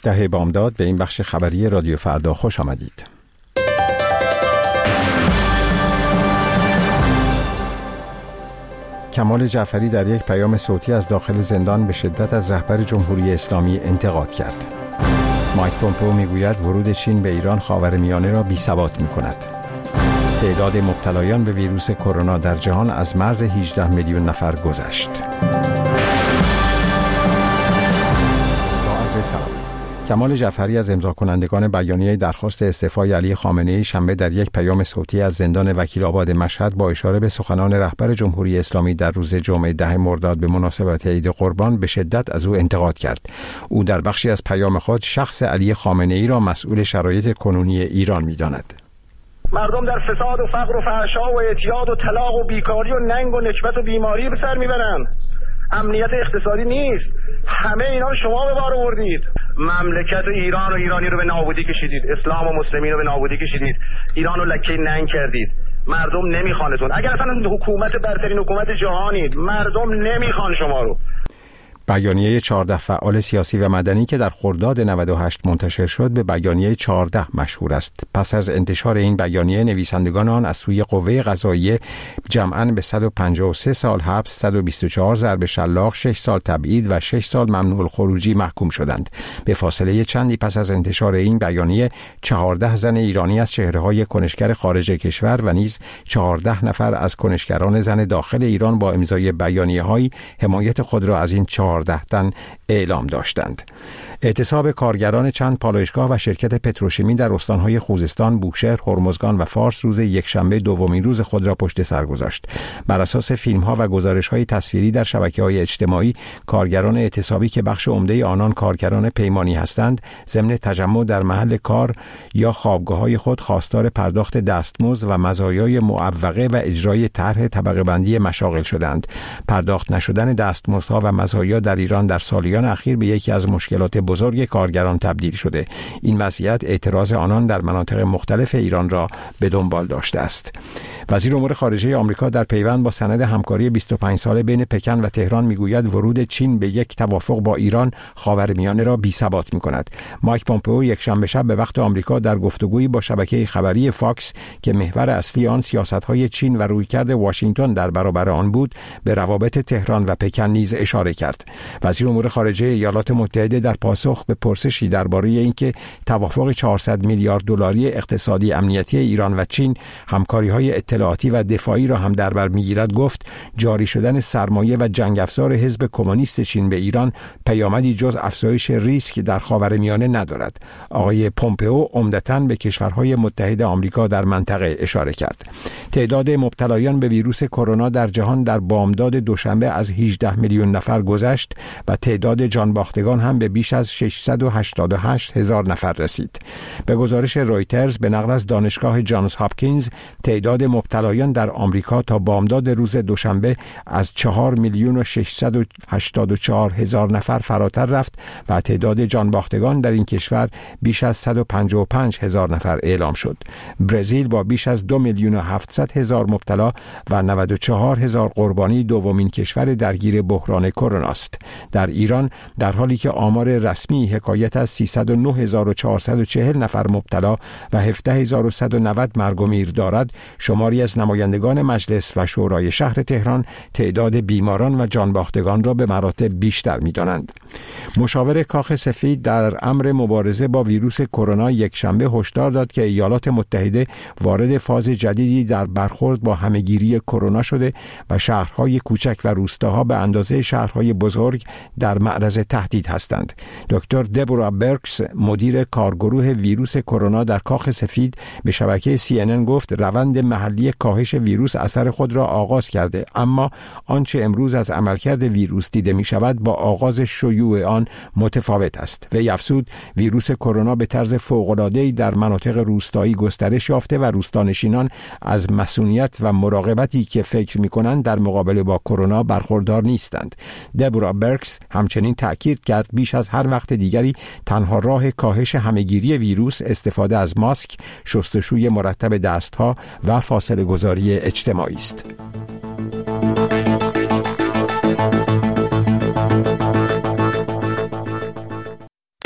ده بامداد به این بخش خبری رادیو فردا خوش آمدید. کمال جعفری در یک پیام صوتی از داخل زندان به شدت از رهبر جمهوری اسلامی انتقاد کرد. مایک پومپئو میگوید ورود چین به ایران خاورمیانه را بی‌ثبات می‌کند. تعداد مبتلایان به ویروس کرونا در جهان از مرز 18 میلیون نفر گذشت. کمال جعفری از امضا کنندگان بیانیه درخواست استعفای علی خامنه‌ای شنبه در یک پیام صوتی از زندان وکیل‌آباد مشهد با اشاره به سخنان رهبر جمهوری اسلامی در روز جمعه 10 مرداد به مناسبت عید قربان به شدت از او انتقاد کرد. او در بخشی از پیام خود شخص علی خامنه‌ای را مسئول شرایط کنونی ایران می‌داند. مردم در فساد و فقر و فحشا و اعتیاد و طلاق و بیکاری و ننگ و نکبت و بیماری به سر میبرن. امنیت اقتصادی نیست. همه اینا رو شما به بار آوردید. مملکت ایران و ایرانی رو به نابودی کشیدید. اسلام و مسلمین رو به نابودی کشیدید. ایران رو لکه ننگ کردید. مردم نمیخوانتون. اگر اصلا حکومت برترین حکومت جهانید، مردم نمیخوان شما رو. بیانیه 14 فعال سیاسی و مدنی که در خرداد 98 منتشر شد به بیانیه 14 مشهور است. پس از انتشار این بیانیه نویسندگان آن از سوی قوه قضاییه جمعاً به 153 سال حبس، 124 ضرب شلاق، 6 سال تبعید و 6 سال ممنوع الخروجی محکوم شدند. به فاصله چندی پس از انتشار این بیانیه 14 زن ایرانی از چهره‌های کنشگر خارج کشور و نیز 14 نفر از کنشگران زن داخل ایران با امضای بیانیه‌های حمایت خود را از این 14 تن اعلام داشتند. اعتصاب کارگران چند پالایشگاه و شرکت پتروشیمی در استانهای خوزستان، بوشهر، هرمزگان و فارس روز یکشنبه دومین روز خود را پشت سر گذاشت. بر اساس فیلم‌ها و گزارش‌های تصویری در شبکه‌های اجتماعی، کارگران اعتصابی که بخش عمده آنان کارگران پیمانی هستند، ضمن تجمع در محل کار یا خوابگاه‌های خود خواستار پرداخت دستمزد و مزایای معوقه و اجرای طرح طبقه بندی مشاغل شدند. پرداخت نشدن دستمزدها و مزایا در ایران در سالیان اخیر به یکی از مشکلات بزرگ کارگران تبدیل شده. این وضعیت اعتراض آنان در مناطق مختلف ایران را به دنبال داشته است. وزیر امور خارجه آمریکا در پیوند با سند همکاری 25 ساله بین پکن و تهران میگوید ورود چین به یک توافق با ایران خاورمیانه را بی‌ثبات می‌کند. مایک پومپئو یکشنبه شب به وقت آمریکا در گفتگویی با شبکه خبری فاکس که محور اصلی آن سیاست‌های چین و رویکرد واشنگتن در برابر آن بود، به روابط تهران و پکن نیز اشاره کرد. وزیر امور خارجه ایالات متحده در پاسخ به پرسشی درباره اینکه توافق 400 میلیارد دلاری اقتصادی امنیتی ایران و چین همکاری‌های اطلاعاتی و دفاعی را هم در بر می‌گیرد گفت جاری شدن سرمایه و جنگ افزار حزب کمونیست چین به ایران پیامدی جز افزایش ریسک در خاورمیانه ندارد. آقای پومپئو عمدتاً به کشورهای متحد آمریکا در منطقه اشاره کرد. تعداد مبتلایان به ویروس کرونا در جهان در بامداد دوشنبه از 18 میلیون نفر گذشت و تعداد جانباختگان هم به بیش از 688 هزار نفر رسید. به گزارش رویترز به نقل از دانشگاه جانز هاپکینز، تعداد مبتلایان در آمریکا تا بامداد روز دوشنبه از 4 میلیون و 684 هزار نفر فراتر رفت و تعداد جانباختگان در این کشور بیش از 155 هزار نفر اعلام شد. برزیل با بیش از 2 میلیون و 700 هزار مبتلا و 94 هزار قربانی دومین کشور درگیر بحران کرونا است. در ایران در حالی که آمار رسمی حکایت از 309,440 نفر مبتلا و 17,190 مرگ و میر دارد، شماری از نمایندگان مجلس و شورای شهر تهران تعداد بیماران و جانباختگان را به مراتب بیشتر می‌دانند. مشاور کاخ سفید در امر مبارزه با ویروس کرونا یکشنبه هشدار داد که ایالات متحده وارد فاز جدیدی در برخورد با همهگیری کرونا شده و شهرهای کوچک و روستاها به اندازه شهرهای بزرگ در معرض تهدید هستند. دکتر دبورا برکس، مدیر کارگروه ویروس کرونا در کاخ سفید، به شبکه CNN گفت روند محلی کاهش ویروس اثر خود را آغاز کرده، اما آنچه امروز از عملکرد ویروس دیده می شود با آغاز شیوع آن متفاوت است. و افزود ویروس کرونا به طرز فوق‌العاده‌ای در مناطق روستایی گسترش یافته و روستانشینان از مسئولیت و مراقبتی که فکر می‌کنند در مقابله با کرونا برخوردار نیستند. دبورا برکس همچنین تأکید کرد بیش از هر وقت دیگری تنها راه کاهش همهگیری ویروس استفاده از ماسک، شستشوی مرتب دستها و فاصله گذاری اجتماعی است.